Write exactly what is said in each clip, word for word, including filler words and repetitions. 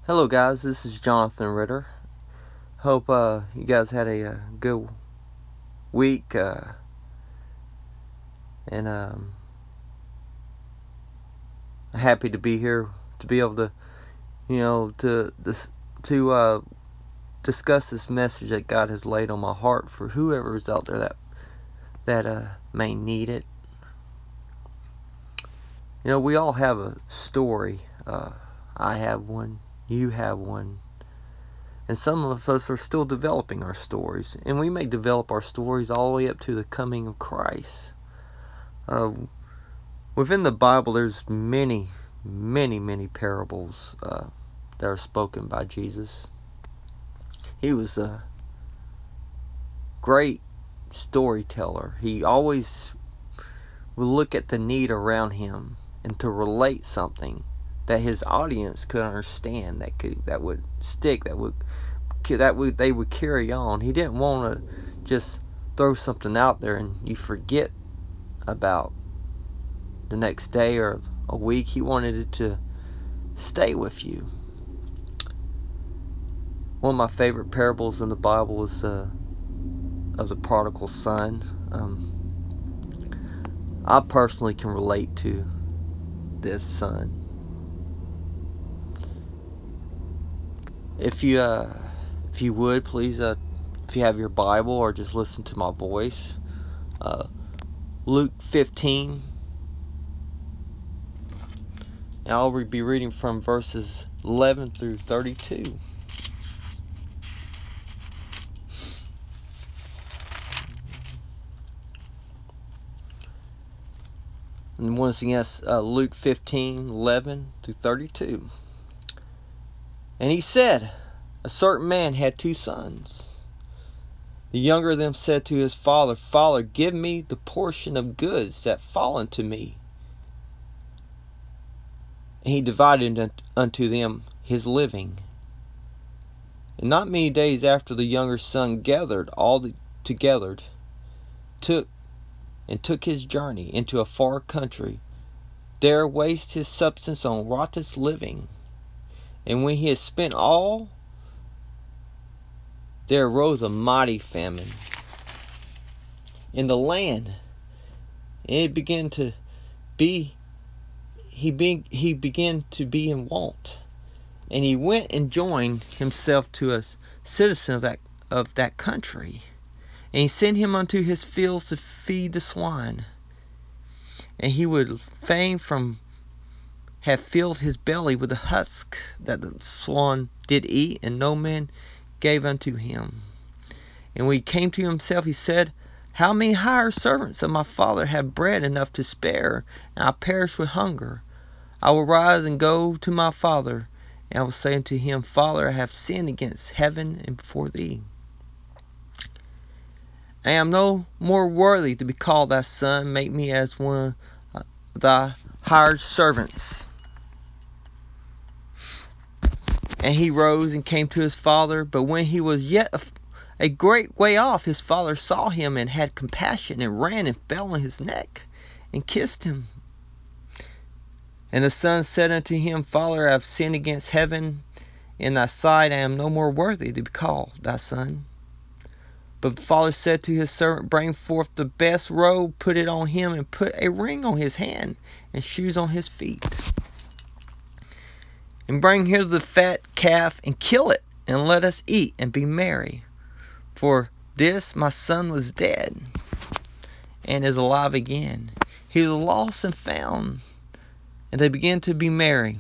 Hello guys, this is Jonathan Ritter. Hope uh, you guys had a, uh good week, uh, and um, happy to be here to be able to, you know, to this to uh, discuss this message that God has laid on my heart for whoever is out there that that uh, may need it. You know, we all have a story. Uh, I have one. You have one. And some of us are still developing our stories, and we may develop our stories all the way up to the coming of Christ. Uh, within the Bible, there's many, many, many parables uh, that are spoken by Jesus. He was a great storyteller. He always would look at the need around him and to relate something that his audience could understand, that could that would stick, that would that would they would carry on. He didn't want to just throw something out there and you forget about the next day or a week. He wanted it to stay with you. One of my favorite parables in the Bible is uh, of the prodigal son. Um, I personally can relate to this son. If you uh, if you would please, uh, if you have your Bible or just listen to my voice, uh, Luke fifteen. And I'll be reading from verses eleven through thirty-two. And once again, uh, Luke fifteen, eleven through thirty-two. And he said, a certain man had two sons. The younger of them said to his father, Father, give me the portion of goods that fall unto me. And he divided unto them his living. And not many days after, the younger son gathered all the, together, took and took his journey into a far country, there wasted his substance on riotous living. And when he had spent all, there arose a mighty famine in the land, and it began to be he be, he began to be in want. And he went and joined himself to a citizen of that of that country, and he sent him unto his fields to feed the swine. And he would fain from have filled his belly with the husk that the swan did eat, and no man gave unto him. And when he came to himself, he said, How many hired servants of my father have bread enough to spare, and I perish with hunger? I will rise and go to my father, and I will say unto him, Father, I have sinned against heaven and before thee. I am no more worthy to be called thy son. Make me as one of thy hired servants. And he rose and came to his father. But when he was yet a, a great way off, his father saw him and had compassion, and ran and fell on his neck and kissed him. And the son said unto him, Father, I have sinned against heaven in thy sight. I am no more worthy to be called thy son. But the father said to his servant, Bring forth the best robe, put it on him, and put a ring on his hand, and shoes on his feet. And bring here the fat calf, and kill it, and let us eat and be merry. For this my son was dead, and is alive again. He was lost and found. And they began to be merry.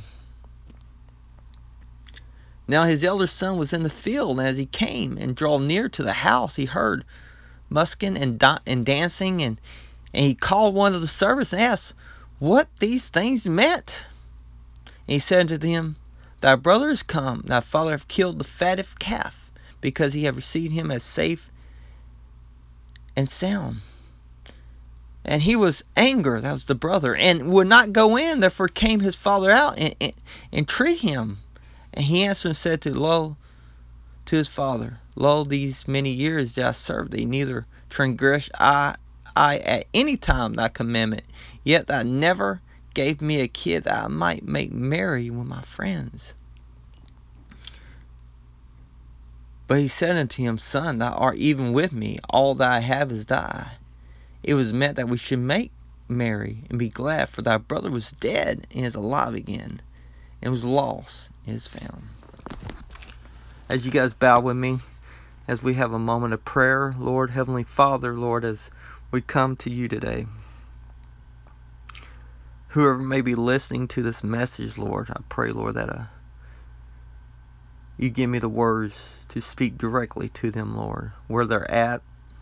Now his elder son was in the field, and as he came and drew near to the house, he heard musking and, da- and dancing, and, and he called one of the servants and asked what these things meant. And he said unto them, Thy brother is come, thy father hath killed the fatted calf, because he hath received him as safe and sound. And he was angry, that was the brother, and would not go in. Therefore came his father out and, and, and treat him. And he answered and said to lo to his father, Lo, these many years did I serve thee, neither transgress I I at any time thy commandment, yet thou never gave me a kid that I might make merry with my friends. But he said unto him, Son, thou art even with me, all that I have is thy. It was meant that we should make merry and be glad, for thy brother was dead and is alive again, and was lost and is found. As you guys bow with me, as we have a moment of prayer, Lord, Heavenly Father, Lord, as we come to you today, whoever may be listening to this message, Lord, I pray, Lord, that uh, you give me the words to speak directly to them, Lord, where they're at,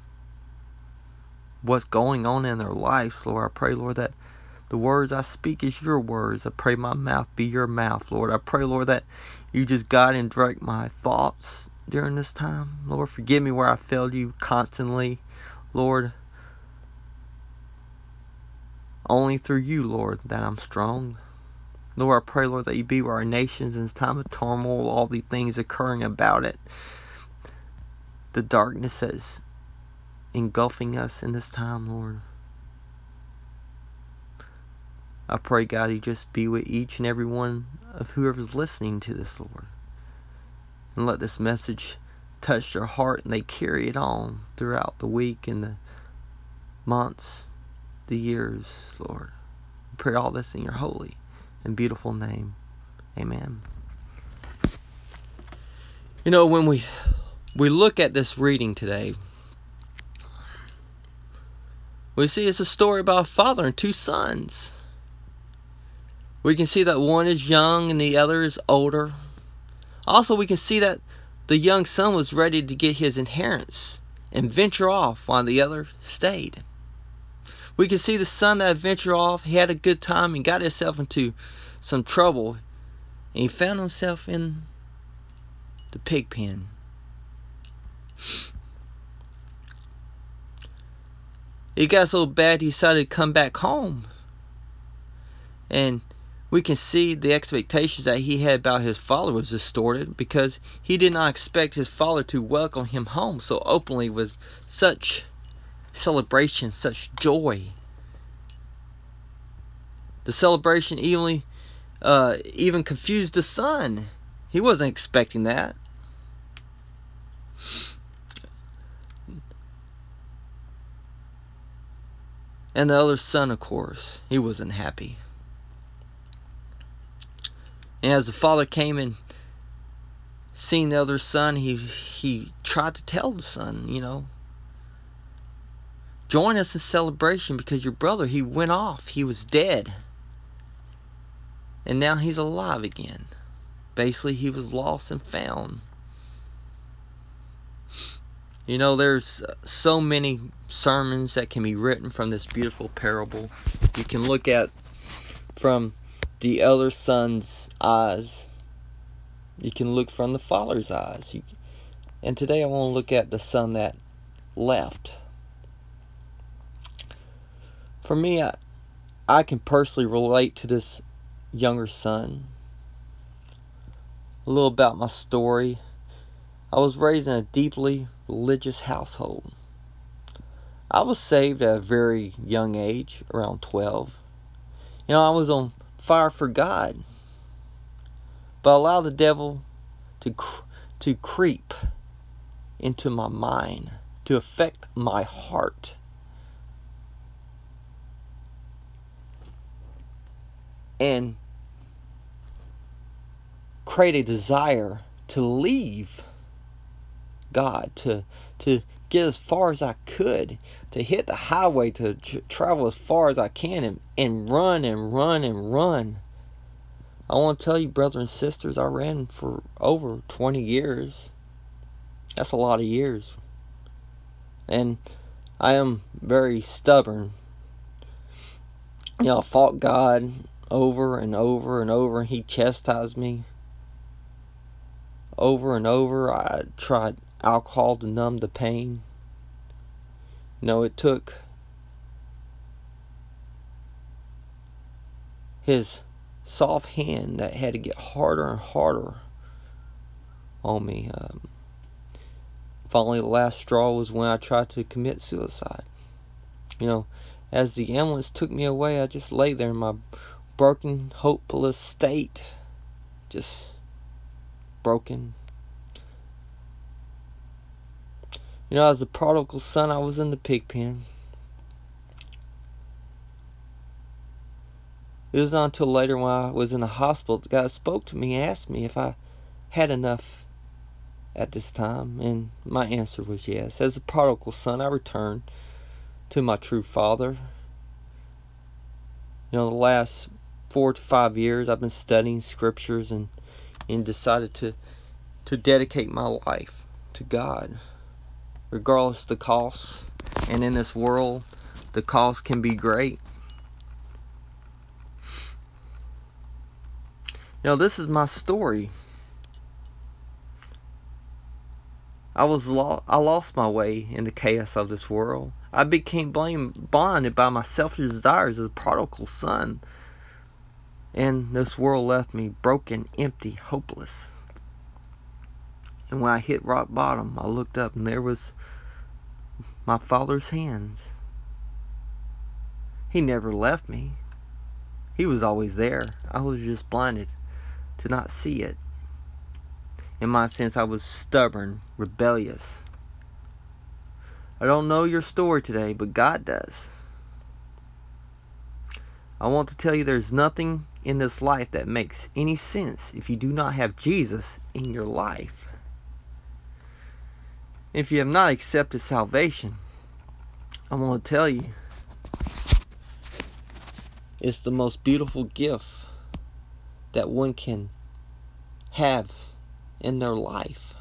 what's going on in their lives, Lord. I pray, Lord, that the words I speak is your words. I pray my mouth be your mouth, Lord. I pray, Lord, that you just guide and direct my thoughts during this time. Lord, forgive me where I failed you constantly, Lord. Only through you, Lord, that I'm strong. Lord, I pray, Lord, that you be with our nations in this time of turmoil, all these things occurring about it. The darkness that is engulfing us in this time, Lord. I pray, God, you just be with each and every one of whoever's listening to this, Lord. And let this message touch their heart and they carry it on throughout the week and the months, the years, Lord. I pray all this in your holy and beautiful name. Amen. You know, when we we look at this reading today, we see it's a story about a father and two sons. We can see that one is young and the other is older. Also, we can see that the young son was ready to get his inheritance and venture off while the other stayed. We can see the son that ventured off, he had a good time and got himself into some trouble. And he found himself in the pig pen. It got so bad he decided to come back home. And we can see the expectations that he had about his father was distorted, because he did not expect his father to welcome him home so openly with such celebration, such joy. The celebration even, uh, even confused the son. He wasn't expecting that. And the other son, of course, he wasn't happy. And as the father came and seen the other son, he he tried to tell the son, you know, join us in celebration because your brother, he went off. He was dead. And now he's alive again. Basically, he was lost and found. You know, there's so many sermons that can be written from this beautiful parable. You can look at from the elder son's eyes. You can look from the father's eyes. You, and today I want to look at the son that left. For me, I, I can personally relate to this younger son. A little about my story. I was raised in a deeply religious household. I was saved at a very young age, around twelve. You know, I was on fire for God. But I allowed the devil to to creep into my mind, to affect my heart. And create a desire to leave God, to to get as far as I could, to hit the highway, to tr- travel as far as I can, and, and run and run and run. I want to tell you, brothers and sisters, I ran for over twenty years. That's a lot of years. And I am very stubborn. You know, I fought God over and over and over, and He chastised me over and over. I tried alcohol to numb the pain. You know, it took His soft hand that had to get harder and harder on me. Um, finally, the last straw was when I tried to commit suicide. You know, as the ambulance took me away, I just lay there in my broken, hopeless state. Just broken. You know, as a prodigal son, I was in the pig pen. It was not until later when I was in the hospital that God spoke to me and asked me if I had enough at this time, and my answer was yes. As a prodigal son, I returned to my true father. You know, the last four to five years I've been studying scriptures and, and decided to, to dedicate my life to God, regardless of the cost. And in this world, the cost can be great. You know, this is my story. I was lo- I lost my way in the chaos of this world. I became blind, blinded by my selfish desires as a prodigal son. And this world left me broken, empty, hopeless. And when I hit rock bottom, I looked up and there was my Father's hands. He never left me. He was always there. I was just blinded to not see it. In my sense, I was stubborn, rebellious. I don't know your story today, but God does. I want to tell you there's nothing in this life that makes any sense if you do not have Jesus in your life. If you have not accepted salvation, I want to tell you, it's the most beautiful gift that one can have in their life.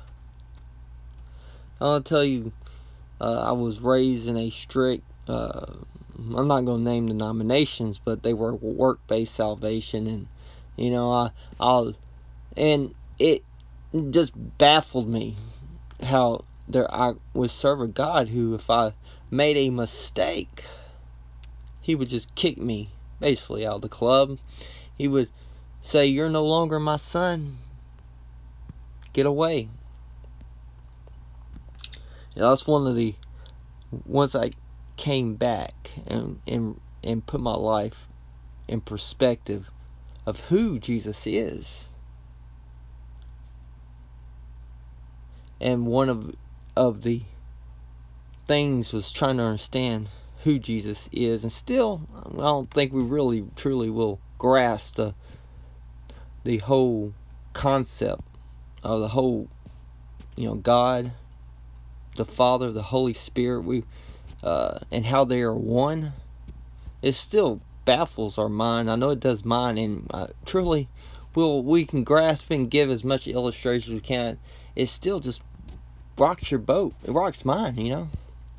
I want to tell you, uh, I was raised in a strict, uh, I'm not going to name denominations, but they were work-based salvation, and you know, I, I'll, and it just baffled me how there I would serve a God who, if I made a mistake, He would just kick me basically out of the club. He would say, "You're no longer my son. Get away." You know, that's one of the, once I came back and, and, and put my life in perspective of who Jesus is. And one of of the things was trying to understand who Jesus is. And still, I don't think we really truly will grasp the, the whole concept of the whole, you know, God, the Father, the Holy Spirit, we uh, and how they are one. It still baffles our mind. I know it does mine, and uh, truly, we'll, we can grasp and give as much illustration as we can. It still just rocks your boat. It rocks mine, you know.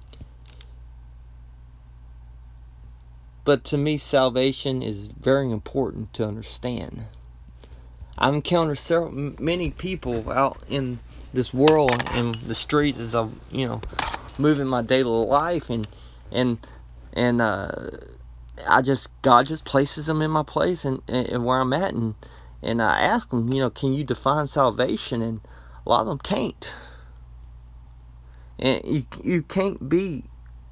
But to me, salvation is very important to understand. I've encountered several, many people out in this world, in the streets, as I'm, you know, moving my daily life, and and and uh, I just God just places them in my place and, and where I'm at, and and I ask them, you know, can you define salvation? And a lot of them can't. And you you can't be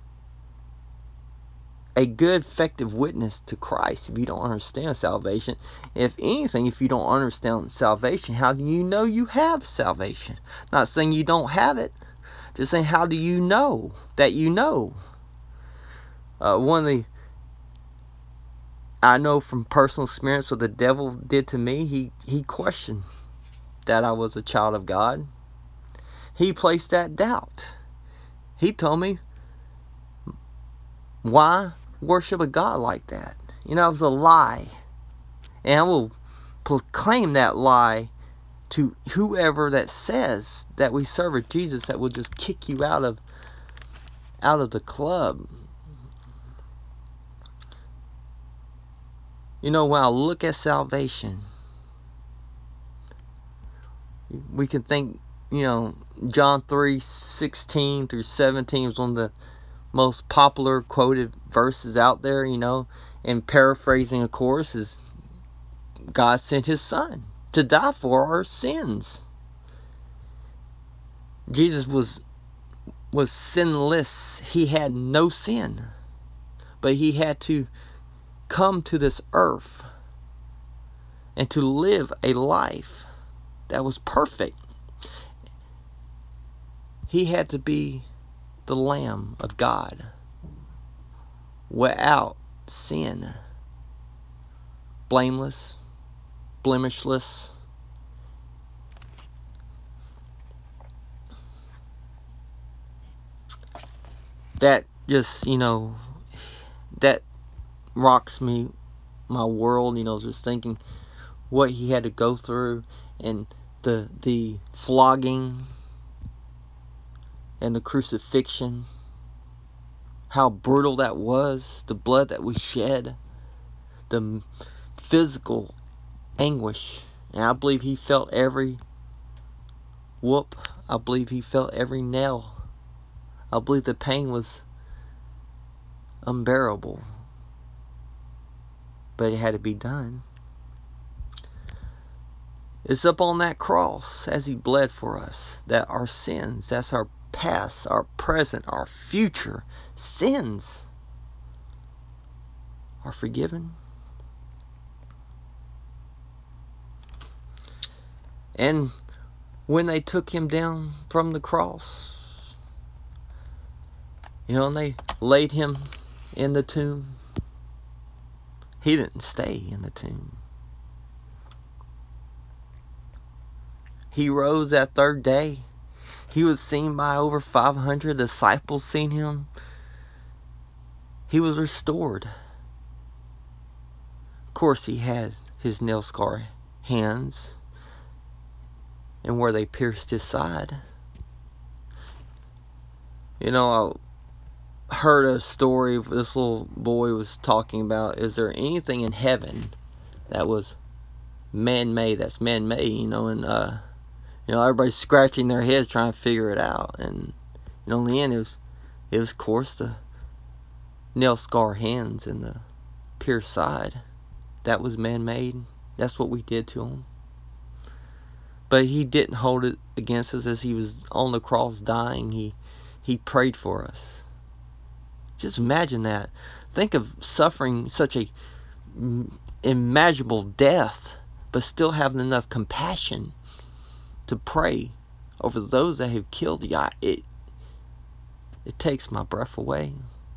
a good, effective witness to Christ if you don't understand salvation. If anything, if you don't understand salvation, how do you know you have salvation? Not saying you don't have it, just saying how do you know that you know? Uh, one of the, I know from personal experience what the devil did to me, he, he questioned that I was a child of God. He placed that doubt. He told me, why worship a God like that? You know, it was a lie. And I will proclaim that lie to whoever that says that we serve a Jesus that will just kick you out of out of the club. You know, when I look at salvation, we can think, you know, John three sixteen through seventeen was one of the most popular quoted verses out there, you know, and paraphrasing, of course, is God sent His Son to die for our sins. Jesus was was sinless. He had no sin, but He had to come to this earth and to live a life that was perfect. He had to be the Lamb of God, without sin, blameless, blemishless. That just, you know, that rocks me, my world, you know, just thinking what he had to go through, and the the flogging and the crucifixion, how brutal that was, the blood that we shed, the physical anguish. And I believe he felt every whoop. I believe he felt every nail. I believe the pain was unbearable, but it had to be done. It's up on that cross as he bled for us that our sins, that's our past, our present, our future sins, are forgiven. And when they took him down from the cross, you know, and they laid him in the tomb, he didn't stay in the tomb. He rose that third day. He was seen by over five hundred disciples, seen him. He was restored. Of course, he had his nail scar hands, and where they pierced his side. You know, I heard a story. This little boy was talking about, is there anything in heaven that was man-made, that's man-made, you know, and uh, you know, everybody's scratching their heads trying to figure it out, and you know, in the end, it was, it was, of course, the nail scar hands and the pierced side. That was man-made. That's what we did to him. But he didn't hold it against us. As he was on the cross dying, he he prayed for us. Just imagine that. Think of suffering such a imaginable death, but still having enough compassion to pray over those that have killed you. It, it takes my breath away.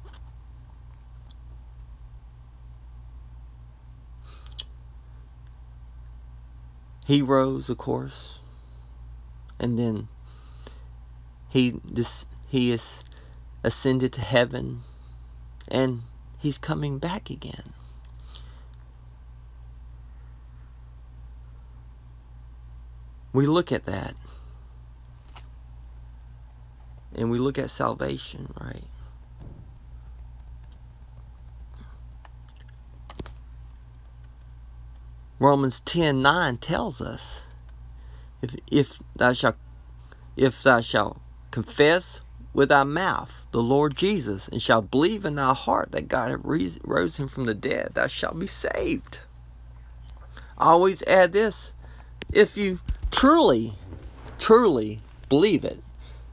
He rose, of course, and then he this he is ascended to heaven, and he's coming back again. We look at that, and we look at salvation, right? Romans ten nine tells us, if if thou shalt if thou shalt confess with thy mouth the Lord Jesus, and shalt believe in thy heart that God hath rose him from the dead, thou shalt be saved. I always add this: if you truly, truly believe it,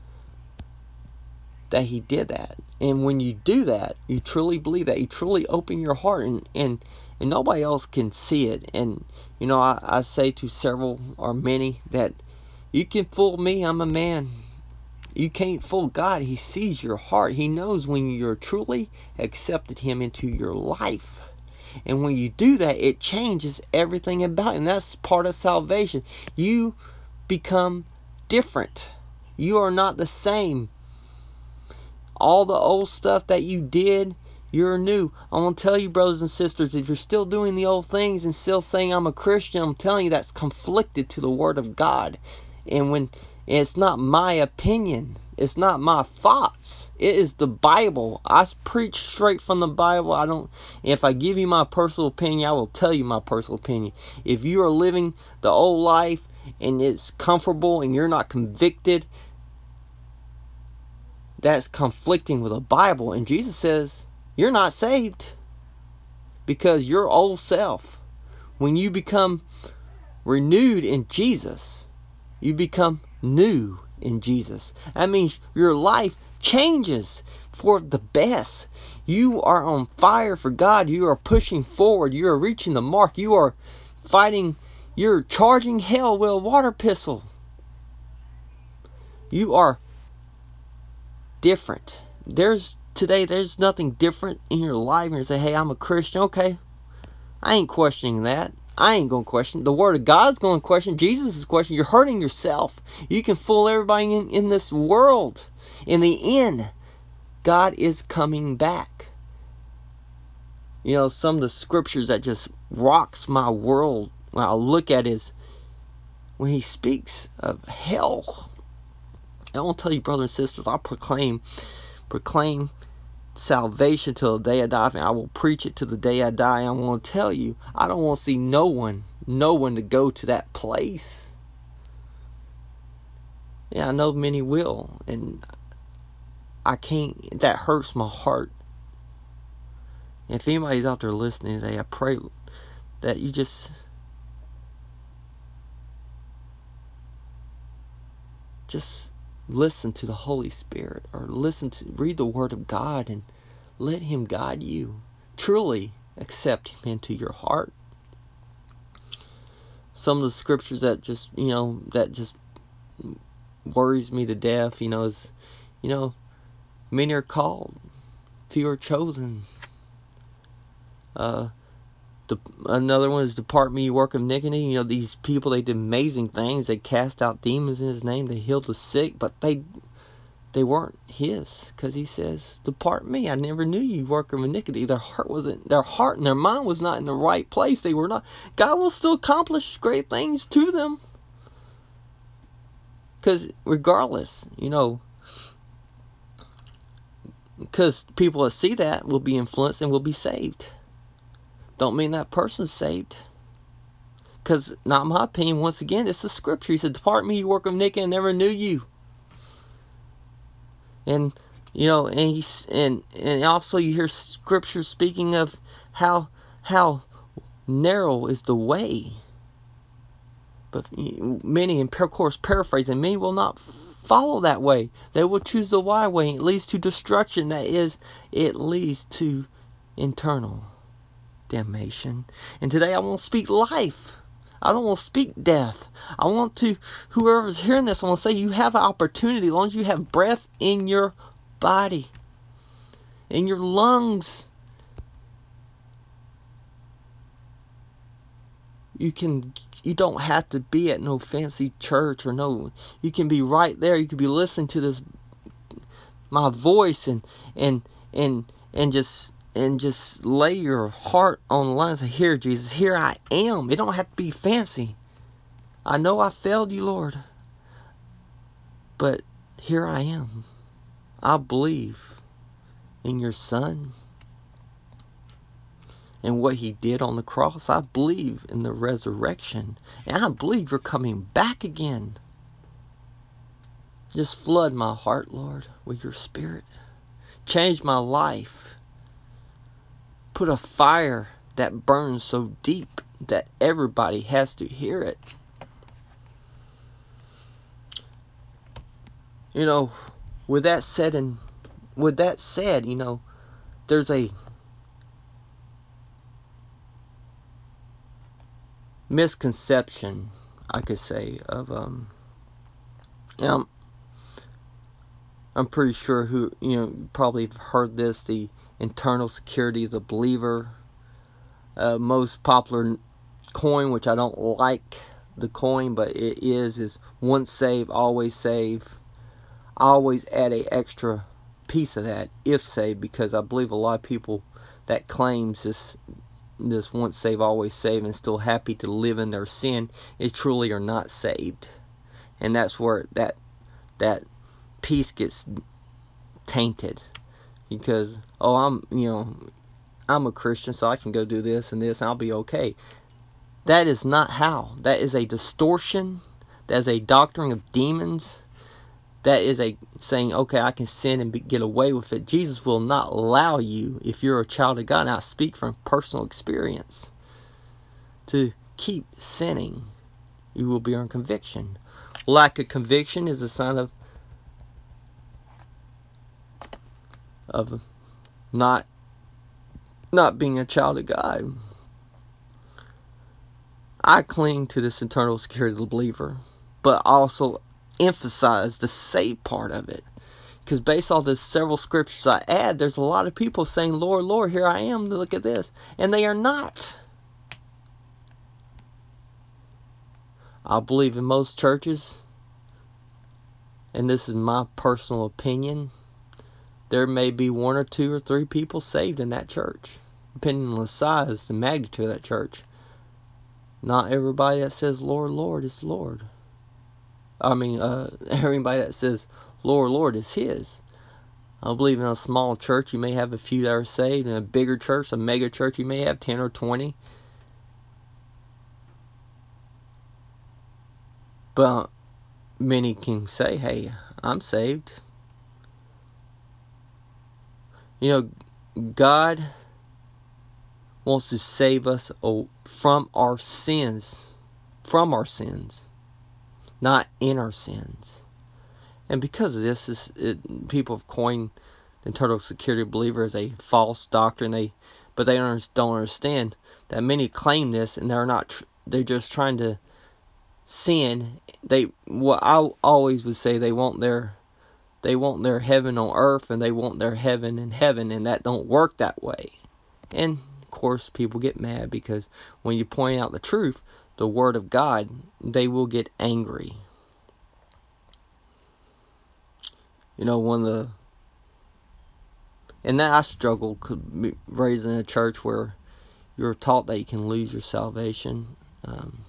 that he did that. And when you do that, you truly believe that, you truly open your heart, and and, and nobody else can see it. And you know, I, I say to several or many that you can fool me, I'm a man. You can't fool God. He sees your heart. He knows when you're truly accepted him into your life. And when you do that, it changes everything about you. And that's part of salvation. You become different. You are not the same. All the old stuff that you did, you're new. I'm going to tell you, brothers and sisters, if you're still doing the old things and still saying I'm a Christian, I'm telling you that's conflicted to the Word of God. And when it's not my opinion, it's not my thoughts, it is the Bible. I preach straight from the Bible. I don't. If I give you my personal opinion, I will tell you my personal opinion. If you are living the old life and it's comfortable and you're not convicted, that's conflicting with the Bible. And Jesus says you're not saved, because your old self, when you become renewed in Jesus, you become new in Jesus. That means your life changes for the best. You are on fire for God. You are pushing forward. You are reaching the mark. You are fighting. You're charging hell with a water pistol. You are different. There's today, there's nothing different in your life. You're going to say, hey, I'm a Christian. Okay, I ain't questioning that. I ain't going to question. The Word of God's going to question. Jesus is questioning. You're hurting yourself. You can fool everybody in, in this world. In the end, God is coming back. You know, some of the scriptures that just rocks my world when I look at is when he speaks of hell. I want to tell you, brothers and sisters, I proclaim, proclaim salvation till the day I die. And I will preach it to the day I die. And I want to tell you, I don't want to see no one, no one to go to that place. Yeah, I know many will, and I can't. That hurts my heart. And if anybody's out there listening today, I pray that you just just listen to the Holy Spirit, or listen to read the Word of God and let Him guide you. Truly accept Him into your heart. Some of the scriptures that just, you know, that just worries me to death, you know, is, you know, many are called, few are chosen. Uh, the, another one is depart me, you work of iniquity. You know, these people, they did amazing things. They cast out demons in His name. They healed the sick, but they they weren't His, because He says, depart me, I never knew you, work of iniquity. Their heart wasn't, their heart and their mind was not in the right place. They were not. God will still accomplish great things to them, because regardless, you know, because people that see that will be influenced and will be saved. Don't mean that person's saved. Because, not my opinion, once again, it's the scripture. He said, depart me, you work of iniquity, I never knew you. And, you know, and he's, and and also you hear scripture speaking of how how narrow is the way. But many, and of course paraphrasing, many will not follow that way. They will choose the wide way. It leads to destruction. That is, it leads to eternal damnation. And today I want to speak life. I don't want to speak death. I want to, whoever's hearing this, I want to say you have an opportunity, as long as you have breath in your body, in your lungs. You can, you don't have to be at no fancy church or no, you can be right there. You can be listening to this, my voice, and, and, and, and just, and just lay your heart on the line and say, here, Jesus, here I am. It don't have to be fancy. I know I failed you, Lord, but here I am. I believe in your Son and what He did on the cross. I believe in the resurrection, and I believe you're coming back again. Just flood my heart, Lord, with your Spirit. Change my life. Put a fire that burns so deep that everybody has to hear it. You know, with that said, and with that said, you know, there's a misconception, I could say, of um, you know, I'm pretty sure who, you know, you probably have heard this, the internal security of the believer. Uh, most popular coin, which I don't like the coin, but it is, is once saved, always saved. I always add a extra piece of that, if saved, because I believe a lot of people that claims this this once saved, always saved, and still happy to live in their sin, is truly are not saved. And that's where that that piece gets tainted, because, oh, I'm, you know, I'm a Christian, so I can go do this and this and I'll be okay. That is not how. That is a distortion. That is a doctrine of demons. That is a saying, okay, I can sin and be, get away with it. Jesus will not allow you, if you're a child of God, and I speak from personal experience, to keep sinning. You will be on conviction. Lack of conviction is a sign of of not not being a child of God. I cling to this eternal security of the believer, but also emphasize the saved part of it. Because based on the several scriptures I add, there's a lot of people saying, Lord, Lord, here I am, look at this. And they are not. I believe in most churches, and this is my personal opinion, there may be one or two or three people saved in that church, depending on the size, the magnitude of that church. Not everybody that says, Lord, Lord, is Lord. I mean, uh, everybody that says, Lord, Lord, is His. I believe in a small church, you may have a few that are saved. In a bigger church, a mega church, you may have ten or twenty. But many can say, hey, I'm saved. You know, God wants to save us from our sins. From our sins. Not in our sins. And because of this, this it, people have coined the eternal security believer as a false doctrine. They, but they don't understand that many claim this, and they're not. They're just trying to sin. They, what I always would say, they want their, they want their heaven on earth, and they want their heaven in heaven, and that don't work that way. And of course, people get mad because when you point out the truth, the Word of God, they will get angry. You know, one of the, and that I struggled raised in a church where you're taught that you can lose your salvation. Um,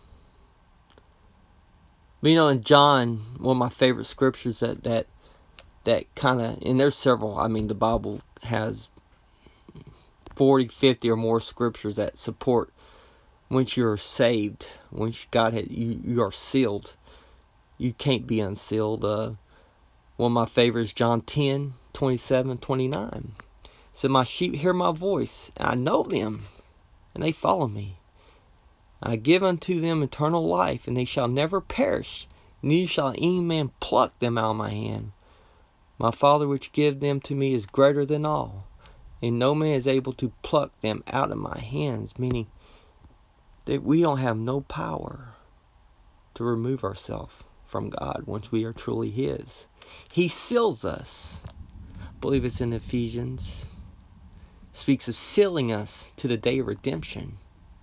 but you know, in John, one of my favorite scriptures that that that kind of, and there's several. I mean, the Bible has forty, fifty or more scriptures that support once you're saved, once God had you, you are sealed. You can't be unsealed. Uh, one of my favorites, John ten, twenty-seven, twenty-nine. It said, my sheep hear my voice, and I know them, and they follow me. I give unto them eternal life, and they shall never perish, neither shall any man pluck them out of my hand. My Father which gave them to me is greater than all, and no man is able to pluck them out of my hands, meaning that we don't have no power to remove ourselves from God once we are truly His. He seals us. I believe it's in Ephesians. Speaks of sealing us to the day of redemption.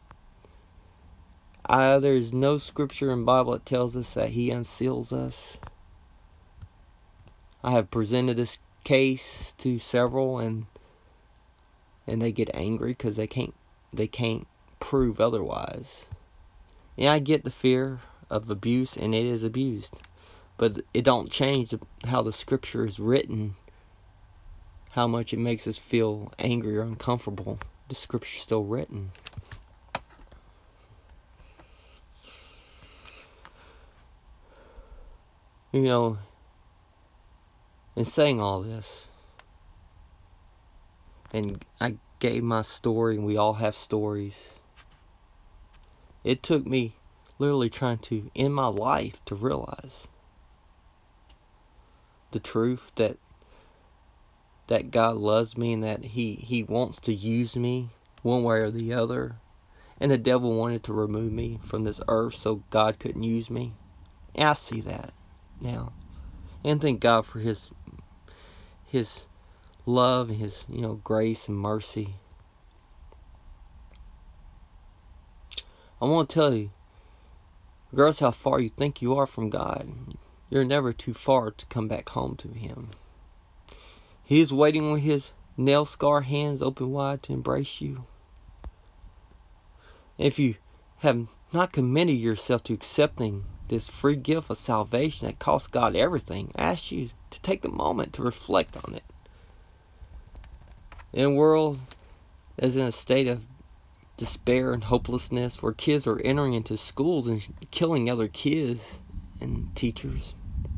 Uh, there is no scripture in the Bible that tells us that He unseals us. I have presented this case to several, and and they get angry because they can't they can't prove otherwise. And I get the fear of abuse, and it is abused, but it don't change how the scripture is written, how much it makes us feel angry or uncomfortable. The scripture is still written. You know, in saying all this, and I gave my story, and we all have stories. It took me literally trying to, in my life, to realize the truth that that God loves me, and that He, he wants to use me one way or the other. And the devil wanted to remove me from this earth so God couldn't use me. And I see that now. And thank God for His His love and His, you know, grace and mercy. I want to tell you, regardless how far you think you are from God, you're never too far to come back home to Him. He is waiting with His nail-scarred hands open wide to embrace you. If you have not committed yourself to accepting this free gift of salvation that costs God everything, I ask you to take a moment to reflect on it. In a world that is in a state of despair and hopelessness, where kids are entering into schools and killing other kids and teachers,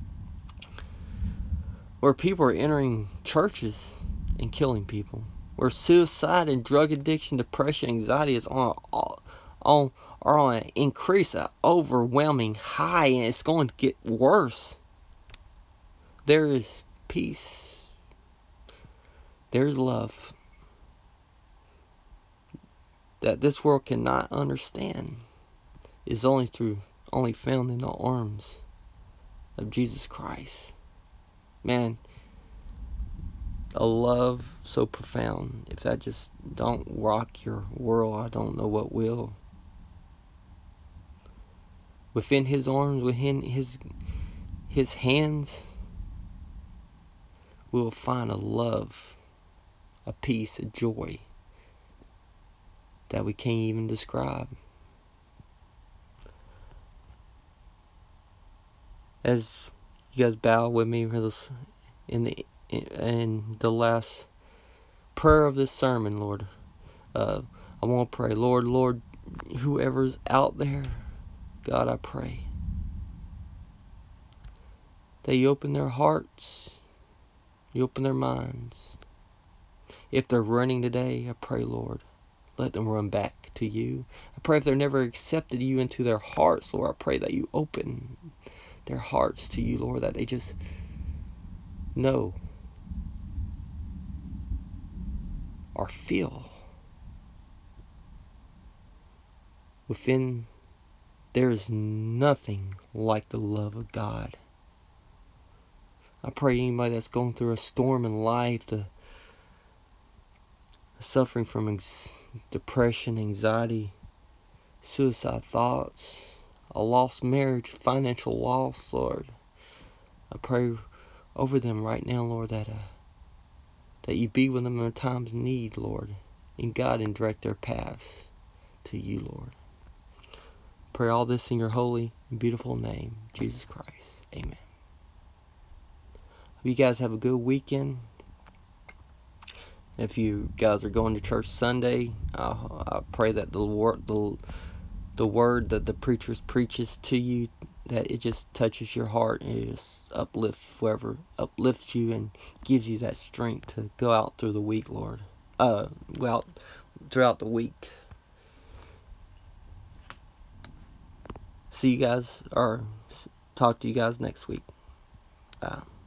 where people are entering churches and killing people, where suicide and drug addiction, depression, anxiety is on on are on an increase, an overwhelming high, and it's going to get worse. There is peace. There is love that this world cannot understand. Is only through only found in the arms of Jesus Christ. Man, a love so profound. If that just don't rock your world, I don't know what will. Within his arms, within his his hands, we will find a love, a peace, a joy that we can't even describe. As you guys bow with me in the in the last prayer of this sermon, Lord, uh, I want to pray, Lord, Lord, whoever's out there, God, I pray that you open their hearts, you open their minds. If they're running today, I pray, Lord, let them run back to you. I pray if they've never accepted you into their hearts, Lord, I pray that you open their hearts to you, Lord, that they just know or feel within there is nothing like the love of God. I pray anybody that's going through a storm in life, to suffering from ex- depression, anxiety, suicide thoughts, a lost marriage, financial loss, Lord, I pray over them right now, Lord, that uh, that you be with them in their times of need, Lord, and guide and direct their paths to you, Lord. Pray all this in your holy and beautiful name, Jesus Christ. Amen. Hope you guys have a good weekend. If you guys are going to church Sunday, uh, I pray that the word, the, the word that the preacher preaches to you, that it just touches your heart and it just uplifts whoever uplifts you and gives you that strength to go out through the week, Lord. Uh, go out throughout the week. See you guys, or talk to you guys next week. Uh,